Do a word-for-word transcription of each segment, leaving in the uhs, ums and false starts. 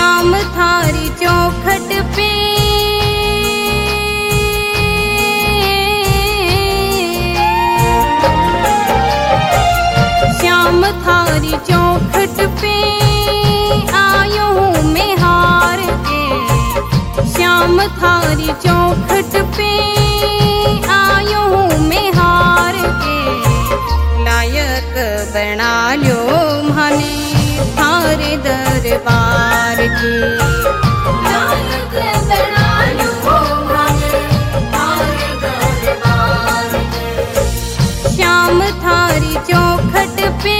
श्याम थारी चौखट पे श्याम थारी चौखट पे आयो हूँ मैं हार के। श्याम थारी चौखट पे आयो हूँ मैं हार के। लायक बना लो माने थारे दरबार के। लायक बना लो माने थारे दरबार के। श्याम थारी चौखट पे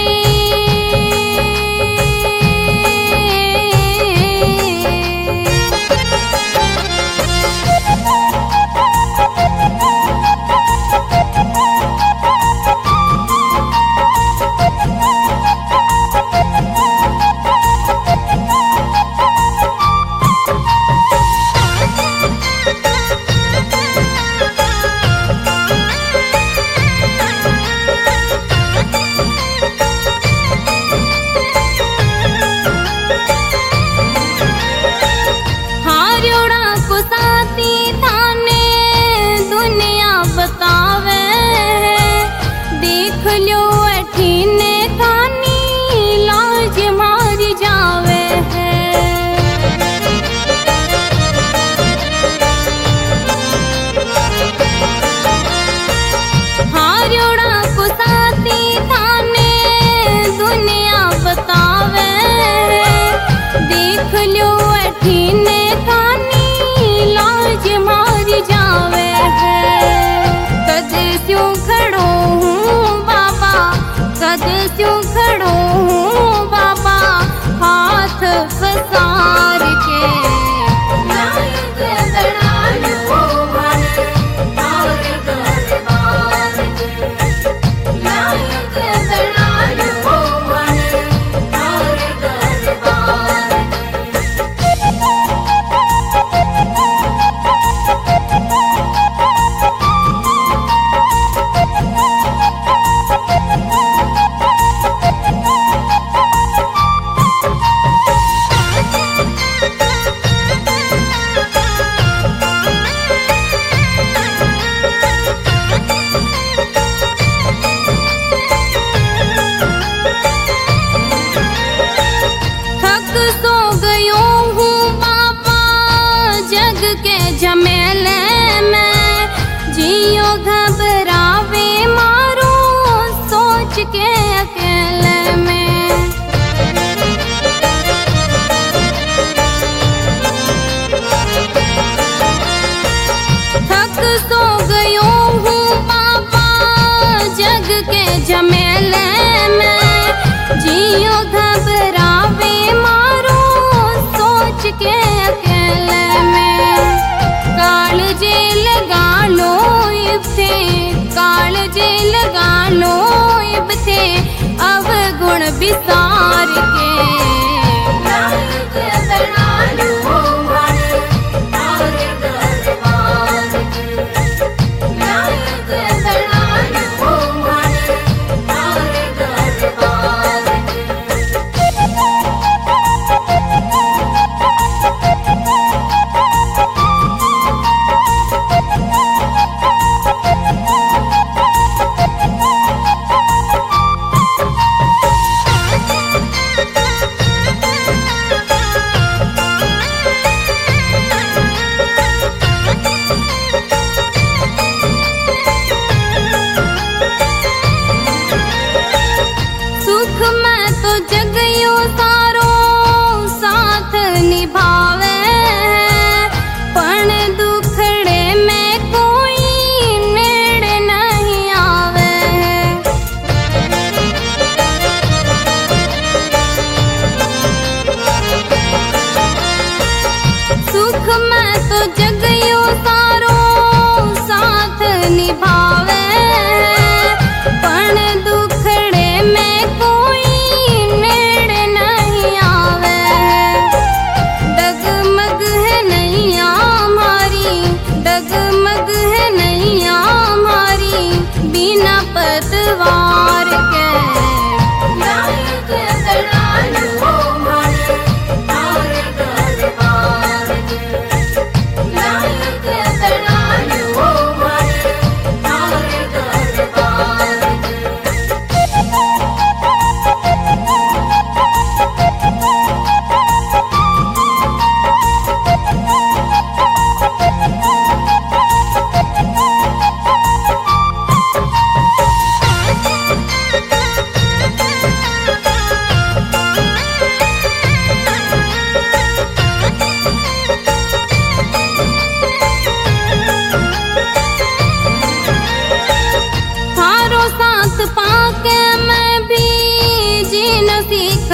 सार के। लायक बना लो माने थारे दरबार के। लायक बना लो माने थारे दरबार के झमेले में जियो घबरावे मारो सोच के अकेले में। थक सो गयो हूँ बाबा जग के झमेले में जियो घबरावे मारो सोच के अकेले में। काल जे लगा लो इब थे काल जे लगा लो इब थे अवगुण विसार के। लायक बना लो माने थारे दरबार के। लायक बना लो माने थारे दरबार के।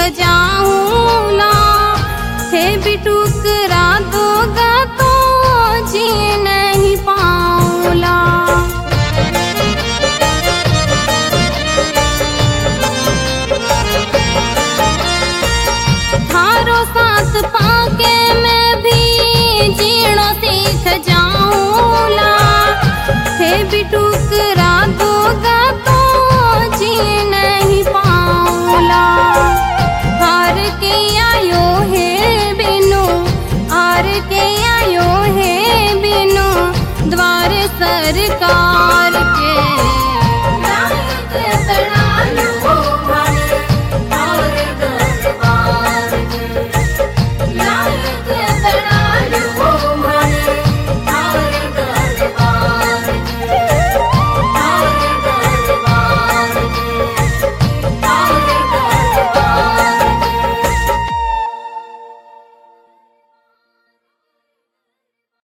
जाऊं ला, हे बिटू